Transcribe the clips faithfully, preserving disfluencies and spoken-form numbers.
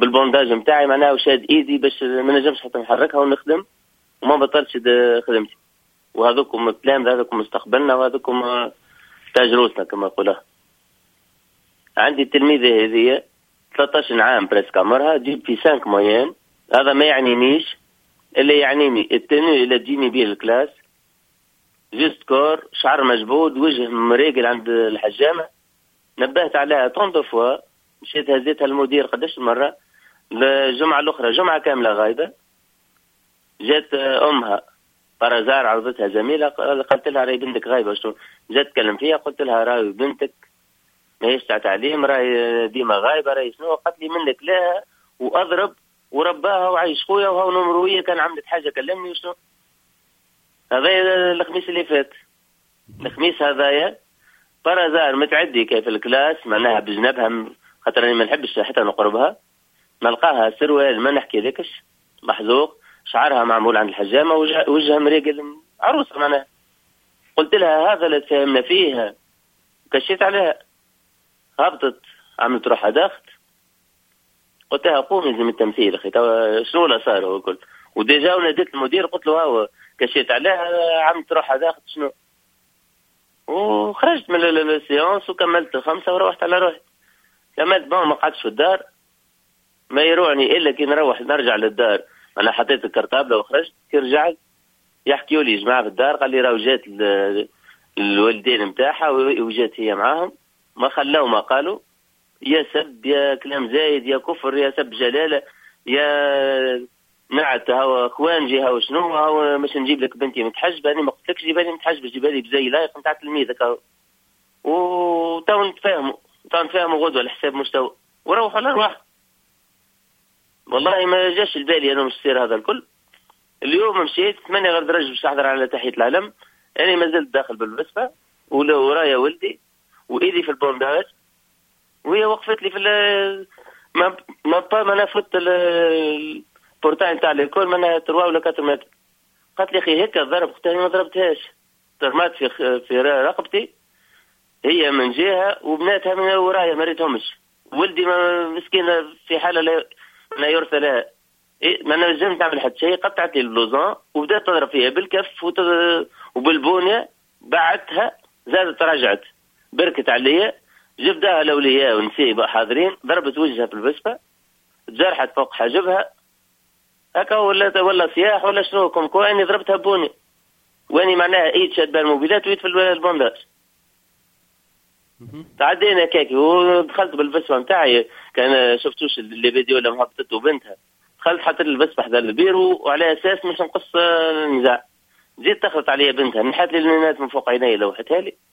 بالبونداج نتاعي معناها وشاد ايدي باش ما نجمش حتى نحركها ونخدم وما بطلتش خدمتي. وهذوكم الكلام هذوكم مستقبلنا وهذوكم تاج روسنا كما يقولها. عندي التلميذة هذه ثلاثة عشر عام بريسك عمرها تجيب في خمسة موين. هذا ما يعنينيش اللي يعنيني التنوي اللي تجيني بيه الكلاس جست كور شعر مجبود وجه مريقل عند الحجامة. نبهت عليها طون فوا مشيت هزيتها المدير قداش مرة. الجمعة الأخرى جمعة كاملة غايبة جات أمها برزار عرضتها زميلة قلت لها راهي بنتك غايبة شنو جات تكلم فيها قلت لها راهي بنتك ماهيش تاع تعليم راهي ديما غايبة راهي شنو قالت لي منك لها وأضرب ورباها وعايش خويا وهو نمروية كان عملت حاجة كلمني وشنو. هذا الخميس اللي فات الخميس هذايا برزار متعدي كيف الكلاس معناها بجنبها خاطر اني ما نحبش حتى نقربها. نلقاها سروال ما نحكي لكش محزوق شعرها معمول عند الحجامة وجهها مريقل عروسة معناها. قلت لها هذا اللي تفهمنا فيه كشيت عليها هبطت عملت روحها ضغط. قلت لها قومي زي التمثيل اخي شنو اللي صار هو كل وديجا وناديت المدير قلت له هو كشيت عليها عملت روحها ضغط شنو. وخرجت من السيونس وكملت خمسة وروحت على روحي. كملت بون ما قعدتش في الدار ما يروعني الا كي نروح نرجع للدار. انا حطيت الكرتابله وخرجت كي رجعت يحكيوا لي جماعه في الدار قال لي راهو جات الوالدين نتاعها وجات هي معاهم ما خلاو ما قالوا يا سب يا كلام زايد يا كفر يا سب جلاله يا نعت هو اخوانجي هو شنو هو مش نجيب لك بنتي متحجبه انا ما قلتلكش جيبها لي متحجبه جيبها لي بزي لايق نتاع تلميذك اهو. وتو نتفاهموا تو نتفاهموا غدوه الحساب مستوى وروحوا على رواح. والله ما جاش البالي انا مش سير هذا الكل. اليوم مشيت ثمانية غير درجة باش نحضر على تحية العلم. انا ما زلت داخل بالبسفة ولا ورايا ولدي وايدي في البونداج وهي وقفت لي في ما ما با ما نفوت البورتاي نتاع الكل ما تروا ولا كاتر متر. قالت لي اخي هيك ضرب قلت لها ما ضربتهاش ترمات في في رقبتي هي من جهة وبناتها من ورايا ما ريتهمش. ولدي ما مسكينة في حالة لا لا يرثى لها. إيه ما نجمت نعمل حتى شيء قطعت لي البلوزون وبدات تضرب فيها بالكف وتض... وبالبونية بعتها زادت رجعت بركت عليا جبدها الاولياء ونسيب حاضرين ضربت وجهها في البسبة تجرحت فوق حاجبها هكا ولا ولا صياح ولا شنو كم كواني ضربتها بوني واني معناها ايد شاد بالموبيلات ويد في البونداج. تعدينا كاكي ودخلت بالبسبة نتاعي كان شفتوش اللي فيديو لما هبطت وبنتها دخلت حطيت البسبة حدا البيرو وعلى اساس مش نقص النزاع. جيت تخلط عليا بنتها نحت لي النات من فوق عيني لوحتها لي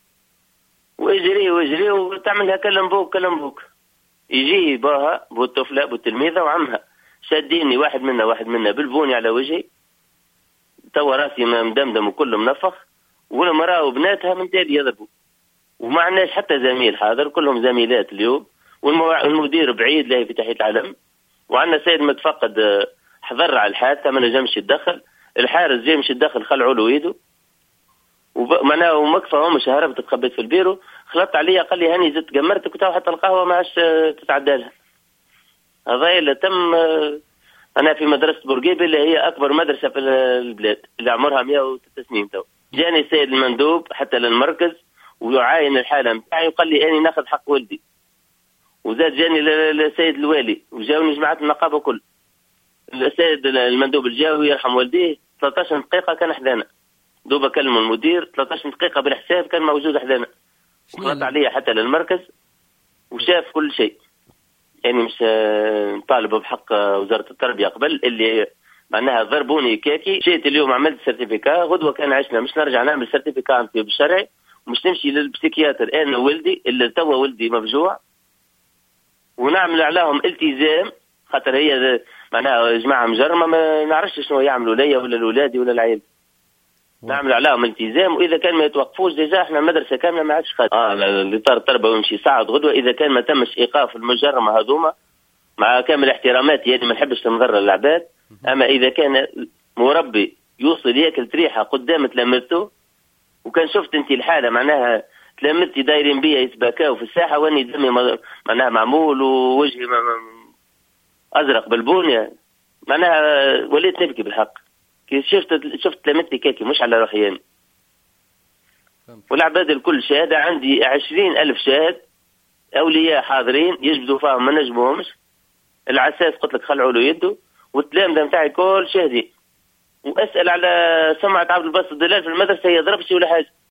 واجري واجري وتعملها كلم بوك كلم بوك. يجي باها بو الطفله بو التلميذه وعمها شاديني واحد منا واحد منا بالبوني على وجهي توا راسي مدمدم وكله منفخ والمراه وبناتها من تالي يضربوا وما عندناش حتى زميل حاضر كلهم زميلات اليوم والمدير بعيد لا في تحية العلم وعندنا سيد متفقد حضر على الحادثه ما نجمش يتدخل. الحارس جاي مش يتدخل خلعوا له ايده ومعناه ومكفى هم مش هربت تخبيت في البيرو خلطت عليا قال لي هاني زدت جمرتك وتاو حتى القهوه ما عادش تتعدى لها. هذا اللي تم. انا في مدرسه بورقيبه اللي هي اكبر مدرسه في البلاد اللي عمرها مئة وستة سنين تو. جاني السيد المندوب حتى للمركز ويعاين الحاله نتاعي وقال لي اني ناخذ حق ولدي وزاد جاني السيد الوالي وجاوني جماعه النقابه كل. السيد المندوب الجاوي يرحم والديه ثلاثة عشر دقيقه كان حدانا دوبا كلموا المدير ثلاثة عشر دقيقه بالحساب كان موجود حدانا وخلط عليا حتى للمركز وشاف كل شيء. يعني مش نطالب بحق وزاره التربيه قبل اللي معناها ضربوني كاكي. جيت اليوم عملت سيرتيفيكا غدوه كان عشنا مش نرجع نعمل سيرتيفيكا عن الطب الشرعي ومش نمشي للبسيكياتر انا ولدي اللي توا ولدي مفجوع ونعمل عليهم التزام خاطر هي معناها جماعه مجرمه ما نعرفش شنو يعملوا ليا ولا لاولادي ولا العيال. نعمل عليهم التزام واذا كان ما يتوقفوش ديجا احنا مدرسه كامله ما عادش خاطر اه الاطار التربوي يمشي صعد غدوه اذا كان ما تمش ايقاف المجرمه هذوما مع كامل احتراماتي يعني ما نحبش نضر العباد. اما اذا كان مربي يوصل ياكل تريحه قدام تلامذته وكان شفت انت الحاله معناها تلامذتي دايرين بيا يتباكاو في الساحه واني دمي معناها معمول ووجهي ازرق بالبونيه، معناها وليت نبكي بالحق كي شفت شفت تلامذتي كيكي مش على روحي يعني. والعباد الكل شهاده، عندي عشرين ألف شاهد اولياء حاضرين يجبدوا فيهم ما نجموهمش، العساس قلت لك خلعوا له يده، والتلامذه نتاعي كل شاهدين. واسال على سمعه عبد الباسط الدلال في المدرسه، هي ضربتش ولا حاجه،